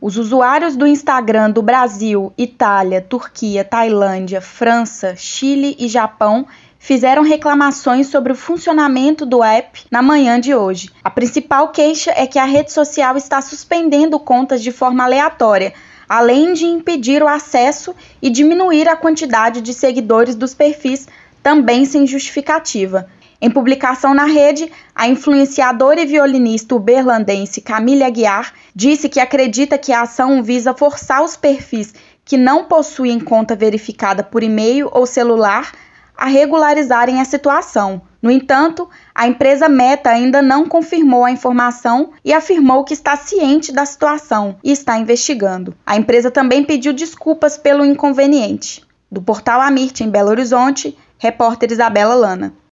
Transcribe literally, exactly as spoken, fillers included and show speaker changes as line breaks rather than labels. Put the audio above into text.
Os usuários do Instagram do Brasil, Itália, Turquia, Tailândia, França, Chile e Japão fizeram reclamações sobre o funcionamento do app na manhã de hoje. A principal queixa é que a rede social está suspendendo contas de forma aleatória, além de impedir o acesso e diminuir a quantidade de seguidores dos perfis, também sem justificativa. Em publicação na rede, a influenciadora e violinista uberlandense Camille Aguiar disse que acredita que a ação visa forçar os perfis que não possuem conta verificada por e-mail ou celular a regularizarem a situação. No entanto, a empresa Meta ainda não confirmou a informação e afirmou que está ciente da situação e está investigando. A empresa também pediu desculpas pelo inconveniente. Do portal Amirte, em Belo Horizonte, repórter Isabela Lana.